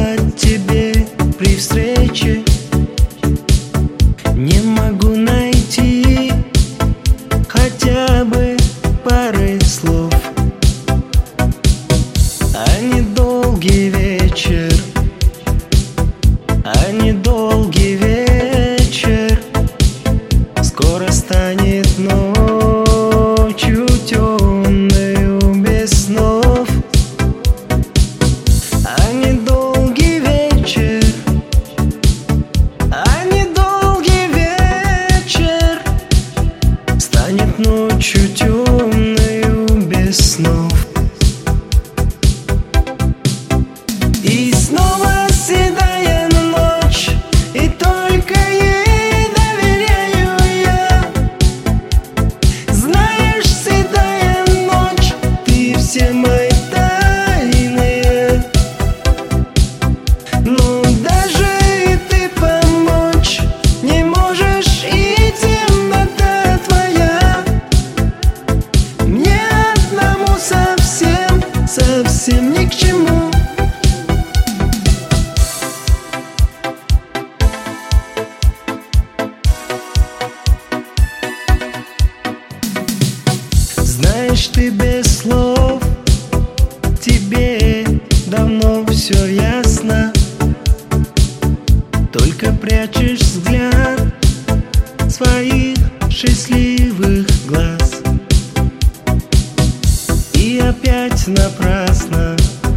сказать тебе при встрече. Не могу найти хотя бы пары слов, а недолгий вечер, а недолгий вечер скоро станет ночью темною без снов. А недолгий вечер, а недолгий вечер станет ночью темною без снов. И снова седая ночь, и только ей доверяю я. Знаешь, седая ночь, ты все мои тайны, но даже и ты помочь не можешь, и темнота твоя мне одному совсем, совсем ни к чему. Знаешь, ты без слов, тебе давно все ясно, только прячешь взгляд своих счастливых глаз. И опять напрасно,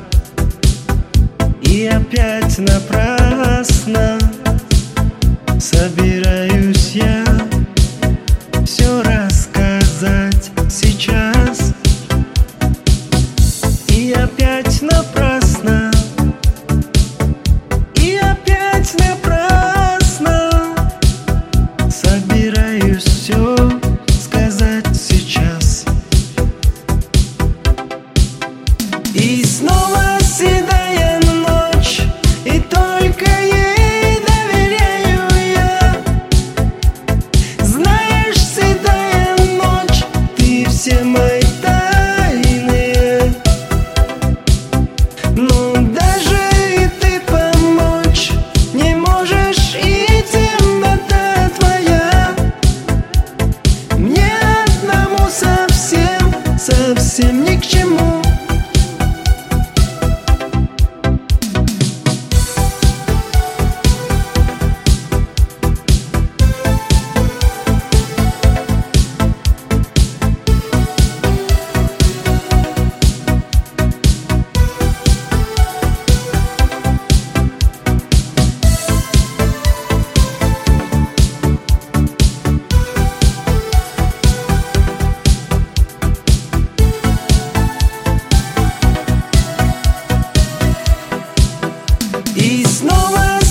и опять напрасно собираюсь я все рассказать сейчас. И опять напрасно, и опять напрасно собираюсь все сказать сейчас. И снова седая ночь, и только ей доверяю я. Знаешь, седая ночь, ты все мои тайны, но даже и ты помочь не можешь, и темнота твоя мне одному совсем, совсем ни к чему. И снова